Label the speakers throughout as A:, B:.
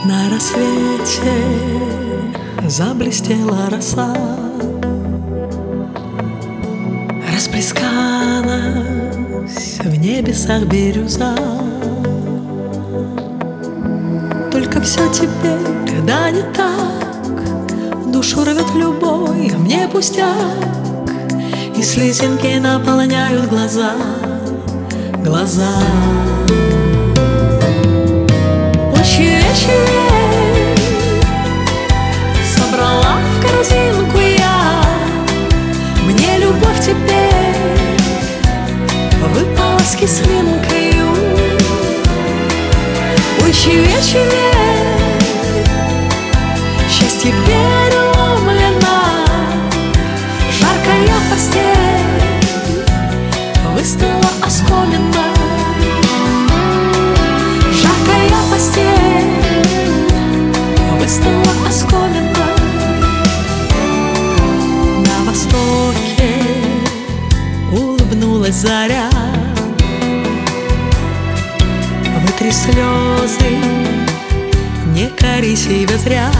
A: На рассвете заблестела роса, расплескалась в небесах бирюза. Только все теперь, да не так, душу рвет любой, а мне пустяк, и слезинки наполняют глаза. Ой-щи-щи-щи, собрала в корзинку я, мне любовь теперь выпала с кислинкою. Ой-щи-щи, счастье переломлено, жаркая постель выстыла оскомина. Жаркая постель выстыла оскомина. На востоке улыбнулась заря, вытри слезы, не кори себя зря.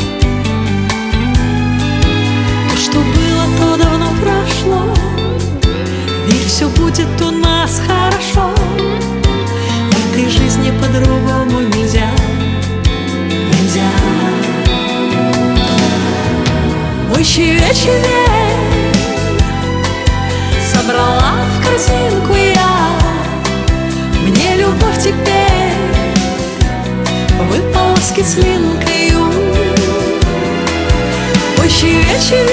A: То, что было, то давно прошло, ведь все будет у нас хорошо. В этой жизни по-другому нельзя. Ой-щи-щи, собрала в корзинку я, мне любовь теперь выпала с кислинкою. Ой-щи-щи,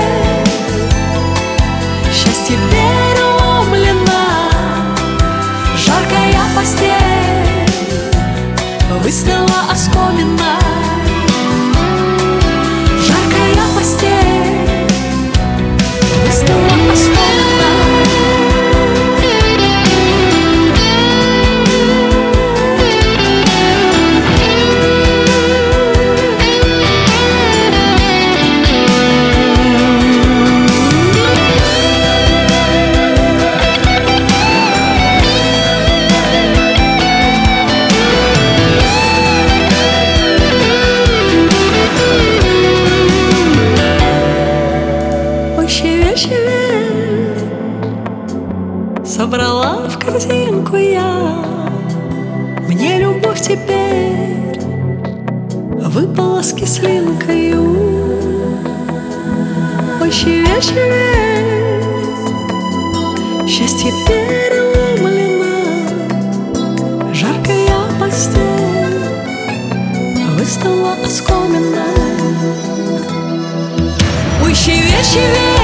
A: счастье переломлено, жаркая постель выстыла оскомина. Жаркая постель выстыла оскомина. Собрала в корзинку я, мне любовь теперь выпала с кислинкою. Ой-щи-щи, счастье переломлено, жаркая постель выстыла оскомина. Ой-щи-щи,